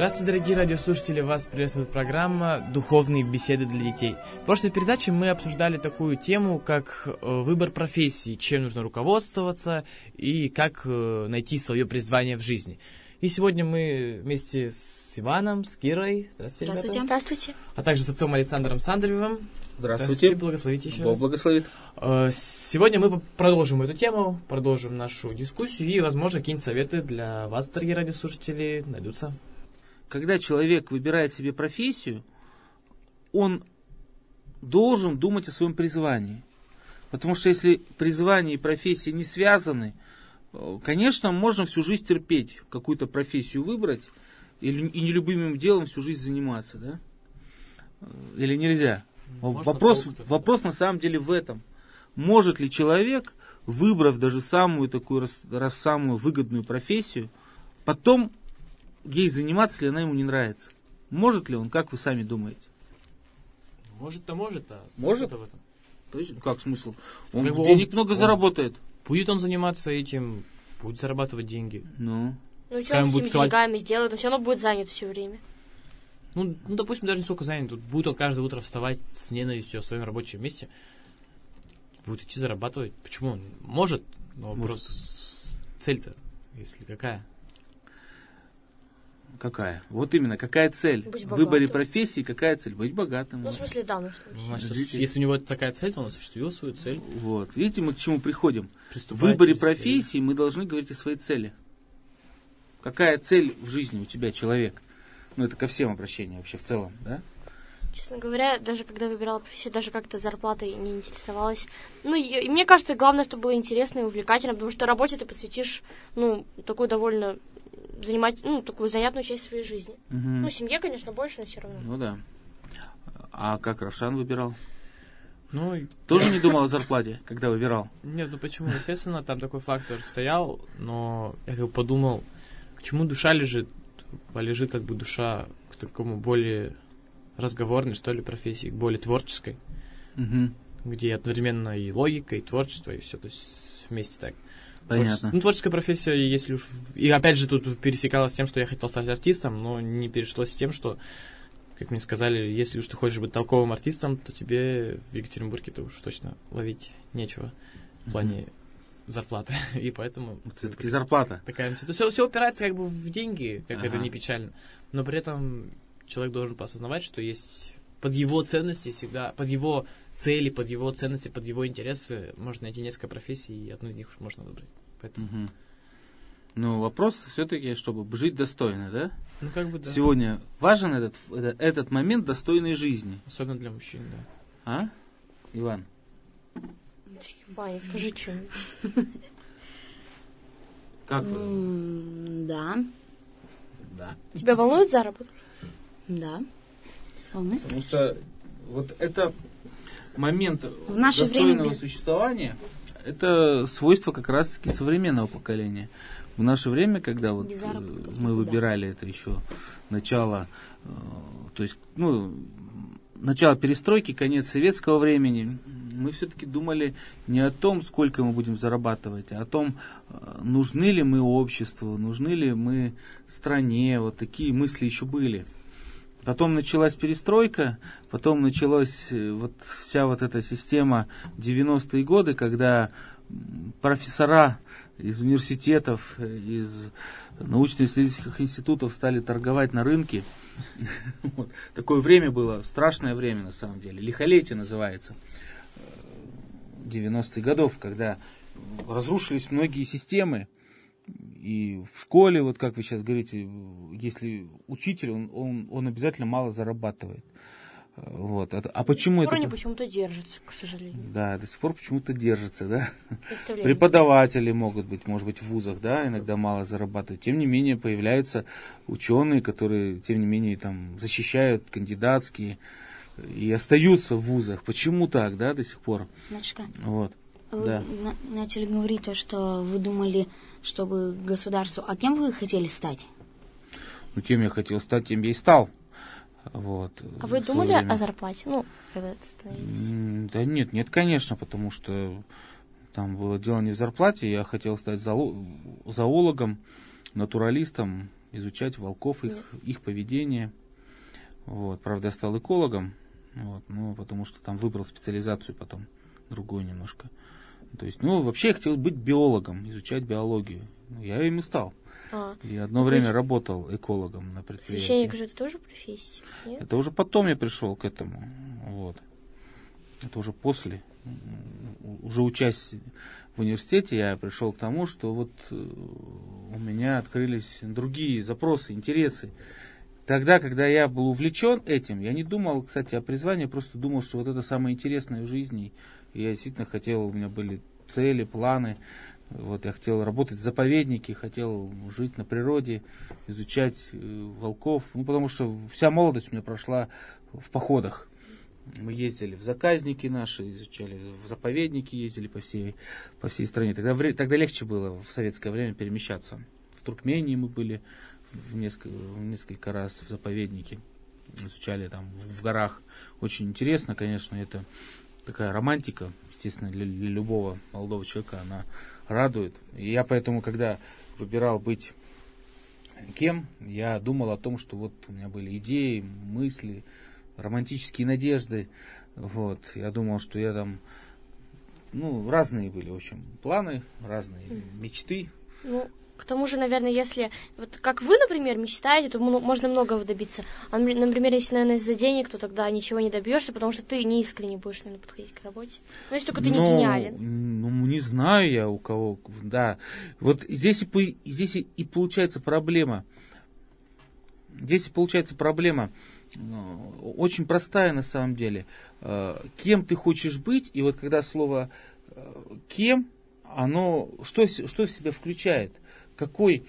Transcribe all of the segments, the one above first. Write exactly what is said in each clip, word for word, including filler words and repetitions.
Здравствуйте, дорогие радиослушатели! Вас приветствует программа «Духовные беседы для детей». В прошлой передаче мы обсуждали такую тему, как выбор профессии, чем нужно руководствоваться и как найти свое призвание в жизни. И сегодня мы вместе с Иваном, с Кирой. Здравствуйте, Здравствуйте. ребята. Здравствуйте. А также с отцом Александром Сандровым. Здравствуйте. Здравствуйте, благословите еще Бог раз. благословит. Сегодня мы продолжим эту тему, продолжим нашу дискуссию, и, возможно, какие-нибудь советы для вас, дорогие радиослушатели, найдутся. Когда человек выбирает себе профессию, он должен думать о своем призвании. Потому что если призвание и профессия не связаны, конечно, можно всю жизнь терпеть, какую-то профессию выбрать, и нелюбимым делом всю жизнь заниматься, да? Или нельзя? Можно, вопрос, толку, вопрос на самом деле в этом. Может ли человек, выбрав даже самую такую, раз, раз самую выгодную профессию, потом ей заниматься, если она ему не нравится? Может ли он, как вы сами думаете? Может-то может, а может? В этом. То есть, как смысл? Он Как бы денег он, много он, заработает. Будет он заниматься этим, будет зарабатывать деньги. Ну, Ну, все с этими деньгами сделает, но все равно будет занят все время. Ну, ну, допустим, даже не сколько занят. Тут будет он каждое утро вставать с ненавистью о своем рабочем месте. Будет идти зарабатывать. Почему он может? Но вопрос, цель-то, если какая? Какая? Вот именно, какая цель? Быть В выборе богатым. профессии какая цель? Быть богатым. Ну, в смысле, да, ну, Значит, Видите? если у него такая цель, то он осуществил свою цель. Вот. Видите, мы к чему приходим? В Приступает выборе через профессии мы должны говорить о своей цели. Какая цель в жизни у тебя, человек? Ну, это ко всем обращения вообще в целом, да? Честно говоря, даже когда выбирала профессию, даже как-то зарплатой не интересовалась. Ну, и, и мне кажется, главное, чтобы было интересно и увлекательно, потому что работе ты посвятишь, ну, такую довольно занимать, ну, такую занятную часть своей жизни. Угу. Ну, семье, конечно, больше, но все равно. Ну да. А как Равшан выбирал? Ну, и- Тоже не думал о зарплате, когда выбирал? нет, ну почему? Естественно, там такой фактор стоял, но я как бы подумал, к чему душа лежит, полежит как бы душа к такому более разговорной, что ли, профессии, более творческой, Угу. где одновременно и логика, и творчество, и все, то есть вместе так. Понятно. Творче- Ну, творческая профессия, если уж... И опять же тут пересекалась с тем, что я хотел стать артистом, но не перешлось с тем, что, как мне сказали, если уж ты хочешь быть толковым артистом, то тебе в Екатеринбурге-то уж точно ловить нечего в плане зарплаты. И поэтому... Все-таки зарплата. Такая, все, все упирается как бы в деньги, как Ага. это не печально. Но при этом человек должен осознавать, что есть под его ценности всегда, под его цели, под его ценности, под его интересы можно найти несколько профессий, и одну из них уж можно выбрать. Поэтому, Угу. Ну, вопрос все-таки, чтобы жить достойно, да? ну как бы да. Сегодня важен этот, этот, этот момент достойной жизни. Особенно для мужчин, да. А? Иван? Ваня, скажи что-нибудь. Как вы? М, Да, Да. Тебя волнует заработок? да. Волнует? Потому что вот это момент В наше достойного время без- существования, это свойство как раз-таки современного поколения. В наше время, когда вот Без э, заработка мы никуда. выбирали это еще начало, э, то есть, ну, начало перестройки, конец советского времени, мы все-таки думали не о том, сколько мы будем зарабатывать, а о том, э, нужны ли мы обществу, нужны ли мы стране, вот такие мысли еще были. Потом началась перестройка, потом началась э, вот вся вот эта система девяностые годы, когда м, профессора из университетов, э, из научно-исследовательских институтов стали торговать на рынке. Вот. Такое время было, страшное время на самом деле, лихолетие называется, э, девяностых годов, когда разрушились многие системы. И в школе, вот как вы сейчас говорите, если учитель, он, он, он обязательно мало зарабатывает. Вот. А, а почему Скоро это? они почему-то держатся, к сожалению. Да, до сих пор почему-то держится, да. Представляете? Преподаватели могут быть, может быть, в вузах, да, иногда мало зарабатывают. Тем не менее, появляются ученые, которые, тем не менее, там, защищают кандидатские и остаются в вузах. Почему так, да, до сих пор? Матушка, Вот. вы Да. на- начали говорить то, что вы думали, чтобы государству... А кем вы хотели стать? Ну, кем я хотел стать, тем я и стал. Вот. А вы В думали свое время. о зарплате? Ну, когда это становились? М, Да нет, нет, конечно, потому что там было дело не в зарплате. Я хотел стать зооло- зоологом, натуралистом, изучать волков, их, их поведение. Вот. Правда, я стал экологом, вот, ну, потому что там выбрал специализацию потом, другую немножко. То есть, ну, вообще я хотел быть биологом, изучать биологию. Я им и стал. А. И одно время работал экологом на предприятии. Священник же это тоже профессия? Нет? Это уже потом я пришел к этому. Вот. Это уже после. Уже учась в университете, я пришел к тому, что вот у меня открылись другие запросы, интересы. Тогда, когда я был увлечен этим, я не думал, кстати, о призвании, просто думал, что вот это самое интересное в жизни. И я действительно хотел, у меня были цели, планы. Вот, я хотел работать в заповеднике, хотел жить на природе, изучать э, волков. Ну, потому что вся молодость у меня прошла в походах. Мы ездили в заказники наши, изучали, в заповедники ездили по всей, по всей стране. Тогда, тогда легче было в советское время перемещаться. В Туркмении мы были в несколько, в несколько раз в заповеднике, изучали там в горах. Очень интересно, конечно, это такая романтика, естественно, для, для любого молодого человека она радует. И я поэтому, когда выбирал быть кем, я думал о том, что вот у меня были идеи, мысли, романтические надежды. Вот. Я думал, что я там, ну, разные были, в общем, планы, разные мечты. Ну, к тому же, наверное, если, вот как вы, например, мечтаете, то м- можно многого добиться. А, например, если, наверное, из-за денег, то тогда ничего не добьешься, потому что ты не искренне будешь, наверное, подходить к работе. Ну, если только ты не ну, гениален. Ну, не знаю я у кого, да. Вот здесь и, здесь и получается проблема. Здесь и получается проблема. Очень простая на самом деле. Кем ты хочешь быть, и вот когда слово «кем», оно что, что в себя включает? Какой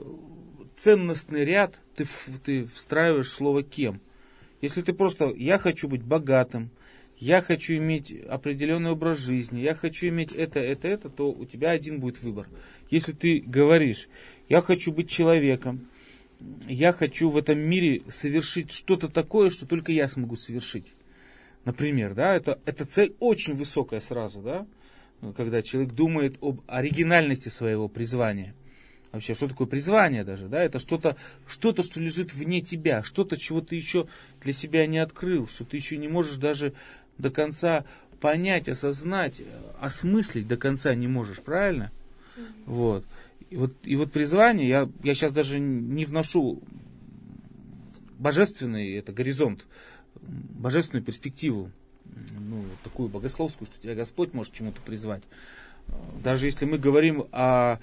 ценностный ряд ты, ты встраиваешь в слово «кем»? Если ты просто «я хочу быть богатым», «я хочу иметь определенный образ жизни», «я хочу иметь это, это, это», то у тебя один будет выбор. Если ты говоришь «я хочу быть человеком», «я хочу в этом мире совершить что-то такое, что только я смогу совершить», например, да, это, эта цель очень высокая сразу, да, когда человек думает об оригинальности своего призвания. Вообще, что такое призвание даже, да, это что-то, что-то, что лежит вне тебя, что-то, чего ты еще для себя не открыл, что ты еще не можешь даже до конца понять, осознать, осмыслить до конца не можешь, правильно? Mm-hmm. Вот. И вот, и вот призвание, я, я сейчас даже не вношу божественный это горизонт, божественную перспективу, ну, такую богословскую, что тебя Господь может чему-то призвать. Даже если мы говорим о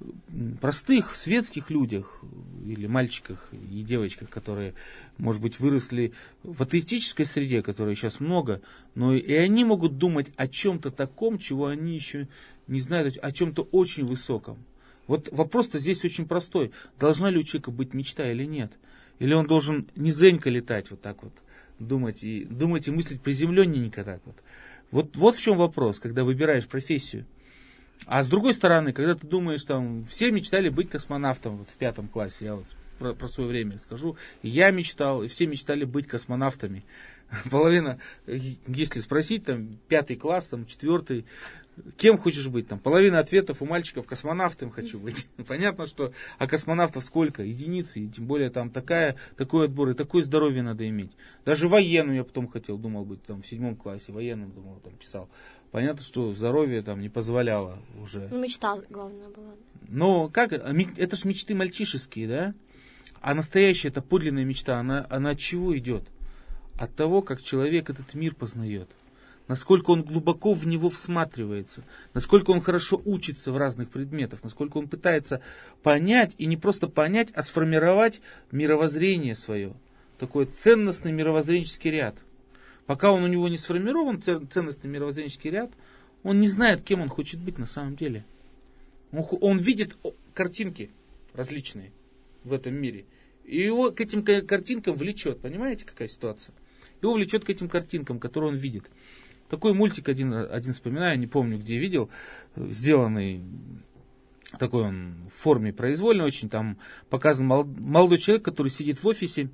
простых светских людях или мальчиках и девочках, которые, может быть, выросли в атеистической среде, которой сейчас много, но и они могут думать о чем-то таком, чего они еще не знают, о чем-то очень высоком. Вот вопрос-то здесь очень простой. Должна ли у человека быть мечта или нет? Или он должен низенько летать вот так вот, думать и, думать и мыслить приземленненько так вот. Вот, вот в чем вопрос, когда выбираешь профессию. А с другой стороны, когда ты думаешь, там, все мечтали быть космонавтом вот в пятом классе, я вот про, про свое время скажу, и я мечтал, и все мечтали быть космонавтами. Половина, если спросить, там, пятый класс, там, четвертый, кем хочешь быть? Там, половина ответов у мальчиков космонавтом хочу быть. Понятно, что а космонавтов сколько? Единицы, и тем более там такая, такой отбор, и такое здоровье надо иметь. Даже военным я потом хотел, думал быть там в седьмом классе, военным, думал, там писал. Понятно, что здоровье там не позволяло уже. Ну, мечта, главное, была. Но как, это ж мечты мальчишеские, да? А настоящая, это подлинная мечта, она, она от чего идет? От того, как человек этот мир познает. Насколько он глубоко в него всматривается, насколько он хорошо учится в разных предметах, насколько он пытается понять, и не просто понять, а сформировать мировоззрение свое. Такой ценностный мировоззренческий ряд. Пока он у него не сформирован, ценностный мировоззренческий ряд, он не знает, кем он хочет быть на самом деле. Он, он видит картинки различные в этом мире. И его к этим картинкам влечет. Понимаете, какая ситуация? Его влечет к этим картинкам, которые он видит. Такой мультик один, один вспоминаю, не помню, где видел, сделанный, такой он в форме произвольной очень, там показан молодой человек, который сидит в офисе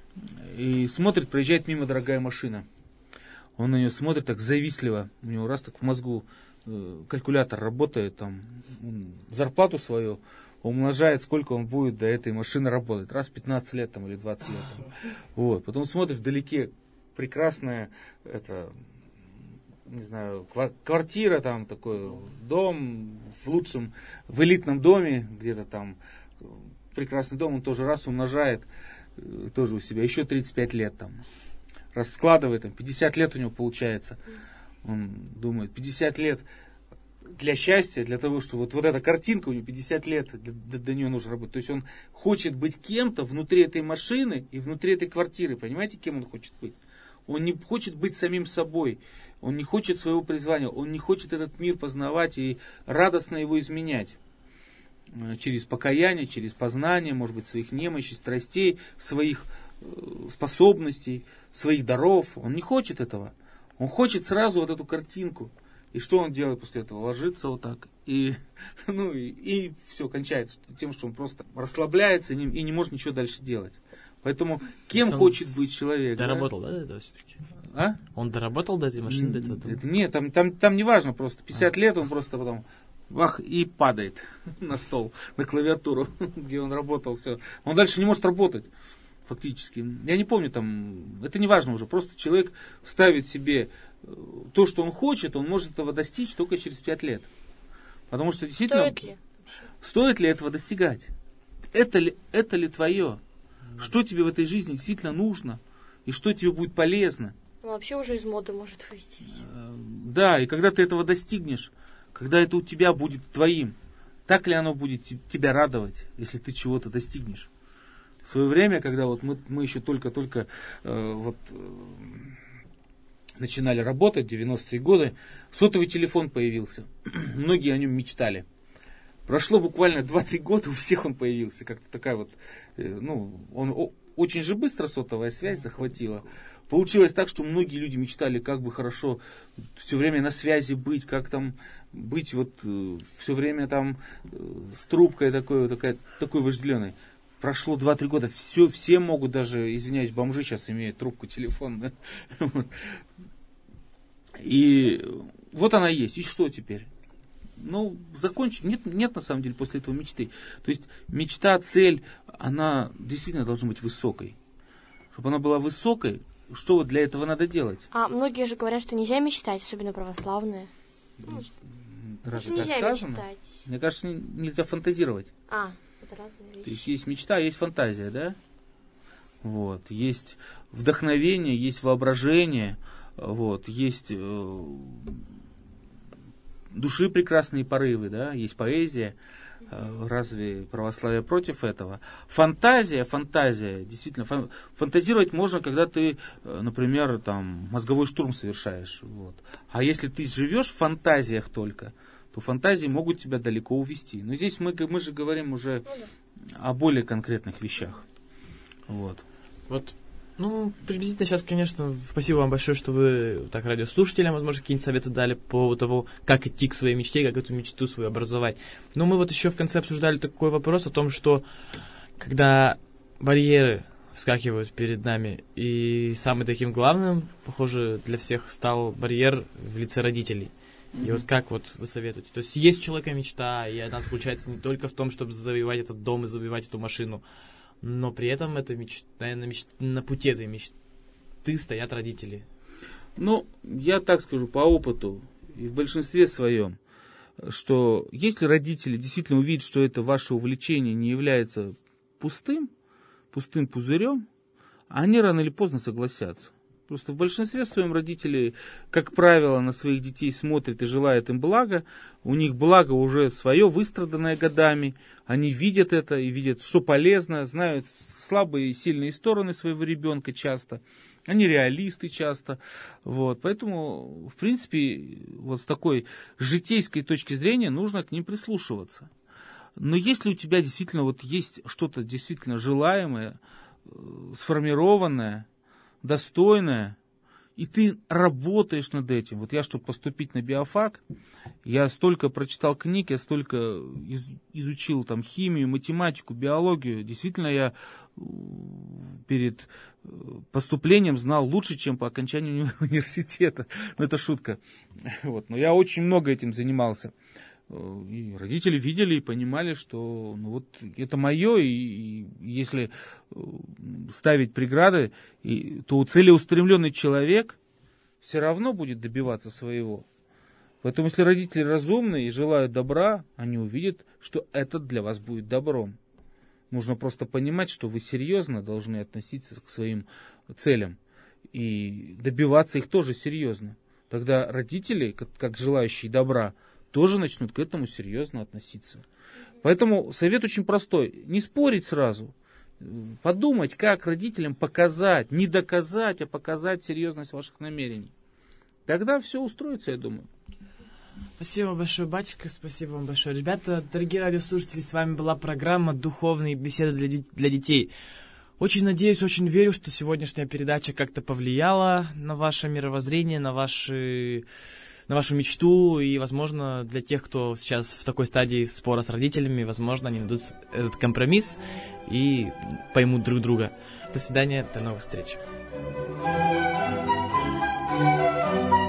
и смотрит, проезжает мимо дорогая машина. Он на нее смотрит так завистливо, у него раз так в мозгу э, калькулятор работает, там, он зарплату свою умножает, сколько он будет до этой машины работать. Раз пятнадцать лет там, или двадцать лет. Там. Вот. Потом смотришь вдалеке, прекрасная, это, не знаю, квартира, там такой дом в лучшем, в элитном доме, где-то там прекрасный дом, он тоже раз умножает, тоже у себя, еще тридцать пять лет там. Раскладывает, там, пятьдесят лет у него получается. Он думает, пятьдесят лет для счастья, для того, что вот, вот эта картинка у него пятьдесят лет, до, до нее нужно работать. То есть он хочет быть кем-то внутри этой машины и внутри этой квартиры. Понимаете, кем он хочет быть? Он не хочет быть самим собой. Он не хочет своего призвания. Он не хочет этот мир познавать и радостно его изменять. Через покаяние, через познание, может быть, своих немощей, страстей, своих способностей, своих даров. Он не хочет этого. Он хочет сразу вот эту картинку. И что он делает после этого? Ложится вот так. И, ну, и, и все кончается тем, что он просто расслабляется и не, и не может ничего дальше делать. Поэтому кем хочет быть человек? Доработал, да, да, до этого все-таки? А? Он доработал до этой машины, до этого дома? Это, нет, там, там, там не важно просто. пятьдесят а. лет он просто потом бах, и падает на стол, на клавиатуру, где он работал. Все. Он дальше не может работать. Фактически. Я не помню там, это не важно уже, просто человек ставит себе то, что он хочет, он может этого достичь только через пять лет. Потому что действительно... Стоит ли? Стоит ли этого достигать? Это ли, это ли твое? Mm. Что тебе в этой жизни действительно нужно? И что тебе будет полезно? Ну, вообще уже из моды может выйти. Да, и когда ты этого достигнешь, когда это у тебя будет твоим, так ли оно будет тебя радовать, если ты чего-то достигнешь? В свое время, когда вот мы, мы еще только-только э, вот, э, начинали работать, девяностые годы, сотовый телефон появился. Многие о нем мечтали. Прошло буквально два-три года, у всех он появился. Как-то такая вот, э, ну, он о, очень же быстро сотовая связь захватила. Получилось так, что многие люди мечтали, как бы хорошо все время на связи быть, как там быть вот э, все время там э, с трубкой такой, такая, такой вожделенной. Прошло два-три года, все, все могут, даже, извиняюсь, бомжи сейчас имеют трубку телефона. Да? И вот она есть. И что теперь? Ну, закончить. Нет, нет, на самом деле, после этого мечты. То есть мечта, цель, она действительно должна быть высокой. Чтобы она была высокой, что вот для этого надо делать? А многие же говорят, что нельзя мечтать, особенно православные. Ну, разве нельзя так сказано? мечтать. Мне кажется, нельзя фантазировать. А, это разные вещи. То есть есть мечта, есть фантазия, да? Вот. Есть вдохновение, есть воображение, вот. Есть э, души прекрасные порывы, да? Есть поэзия. Э, разве православие против этого? Фантазия, фантазия, действительно, фан- фантазировать можно, когда ты, э, например, там, мозговой штурм совершаешь. Вот. А если ты живешь в фантазиях только, то фантазии могут тебя далеко увести. Но здесь мы, мы же говорим уже о более конкретных вещах. Вот. Вот, ну, приблизительно сейчас, конечно, спасибо вам большое, что вы так радиослушателям, возможно, какие-нибудь советы дали по поводу того, как идти к своей мечте, как эту мечту свою образовать. Но мы вот еще в конце обсуждали такой вопрос о том, что когда барьеры вскакивают перед нами, и самым таким главным, похоже, для всех стал барьер в лице родителей. И mm-hmm. вот как вот вы советуете? То есть есть у человека мечта, и она заключается не только в том, чтобы завоевать этот дом и завоевать эту машину, но при этом это меч... наверное, меч... на пути этой мечты стоят родители. Ну, я так скажу по опыту, и в большинстве своем, что если родители действительно увидят, что это ваше увлечение не является пустым, пустым пузырем, они рано или поздно согласятся. Просто в большинстве своем родители, как правило, на своих детей смотрят и желают им блага. У них благо уже свое, выстраданное годами. Они видят это и видят, что полезно, знают слабые и сильные стороны своего ребенка часто. Они реалисты часто. Вот. Поэтому, в принципе, вот с такой житейской точки зрения нужно к ним прислушиваться. Но если у тебя действительно вот есть что-то действительно желаемое, сформированное, достойное, и ты работаешь над этим. Вот я, чтобы поступить на биофак, я столько прочитал книг, я столько из, изучил там химию, математику, биологию. Действительно, я перед поступлением знал лучше, чем по окончанию университета. Ну, это шутка. Вот. Но я очень много этим занимался. И родители видели и понимали, что ну, вот это мое, и, и если ставить преграды, и, то целеустремленный человек все равно будет добиваться своего. Поэтому если родители разумные и желают добра, они увидят, что это для вас будет добром. Нужно просто понимать, что вы серьезно должны относиться к своим целям и добиваться их тоже серьезно. Тогда родители, как, как желающие добра, тоже начнут к этому серьезно относиться. Поэтому совет очень простой. Не спорить сразу. Подумать, как родителям показать, не доказать, а показать серьезность ваших намерений. Тогда все устроится, я думаю. Спасибо вам большое, батюшка, спасибо вам большое. Ребята, дорогие радиослушатели, с вами была программа «Духовные беседы для, для детей». Очень надеюсь, очень верю, что сегодняшняя передача как-то повлияла на ваше мировоззрение, на ваши... на вашу мечту, и, возможно, для тех, кто сейчас в такой стадии спора с родителями, возможно, они найдут этот компромисс и поймут друг друга. До свидания, до новых встреч.